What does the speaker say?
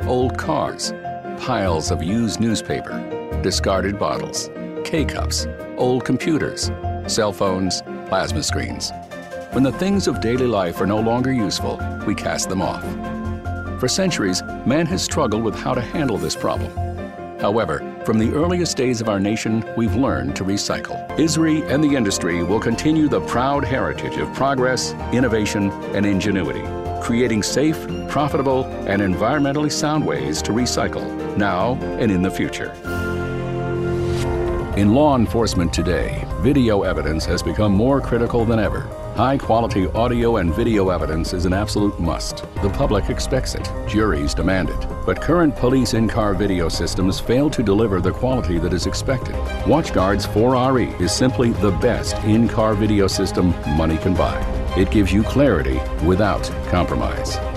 old cars, piles of used newspaper, discarded bottles, K-cups, old computers, cell phones, plasma screens. When the things of daily life are no longer useful, we cast them off. For centuries, man has struggled with how to handle this problem. However, from the earliest days of our nation, we've learned to recycle. ISRI and the industry will continue the proud heritage of progress, innovation, and ingenuity, creating safe, profitable, and environmentally sound ways to recycle now and in the future. In law enforcement today, video evidence has become more critical than ever. High-quality audio and video evidence is an absolute must. The public expects it. Juries demand it. But current police in-car video systems fail to deliver the quality that is expected. WatchGuard's 4RE is simply the best in-car video system money can buy. It gives you clarity without compromise.